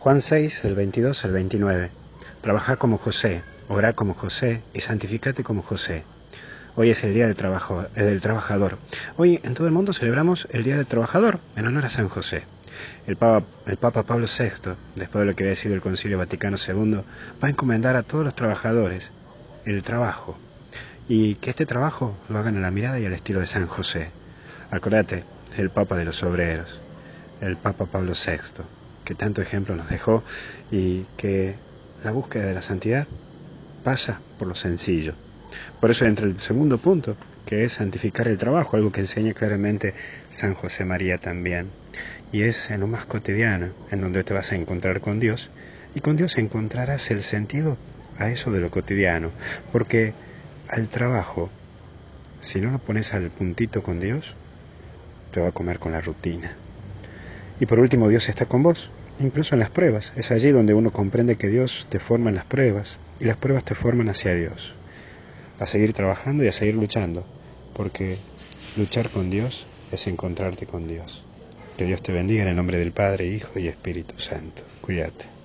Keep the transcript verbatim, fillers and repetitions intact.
Juan seis, del veintidós al veintinueve. Trabajá como José, orá como José y santificate como José. Hoy es el Día del, trabajo, eh, del Trabajador. Hoy en todo el mundo celebramos el Día del Trabajador en honor a San José. El Papa, el Papa Pablo sexto, después de lo que había sido el Concilio Vaticano segundo, va a encomendar a todos los trabajadores el trabajo. Y que este trabajo lo hagan a la mirada y al estilo de San José. Acordate, el Papa de los obreros, el Papa Pablo sexto, que tanto ejemplo nos dejó y que la búsqueda de la santidad pasa por lo sencillo. Por eso entra el segundo punto, que es santificar el trabajo, algo que enseña claramente San José María también. Y es en lo más cotidiano, en donde te vas a encontrar con Dios, y con Dios encontrarás el sentido a eso de lo cotidiano, porque al trabajo, si no lo pones al puntito con Dios, te va a comer con la rutina. Y por último, Dios está con vos, incluso en las pruebas. Es allí donde uno comprende que Dios te forma en las pruebas, y las pruebas te forman hacia Dios. A seguir trabajando y a seguir luchando, porque luchar con Dios es encontrarte con Dios. Que Dios te bendiga en el nombre del Padre, Hijo y Espíritu Santo. Cuídate.